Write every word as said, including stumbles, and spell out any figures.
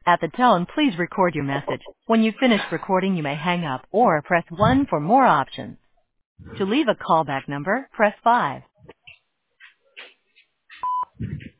At the tone, please record your message. When you've finished recording, you may hang up or press one for more options. To leave a callback number, press five.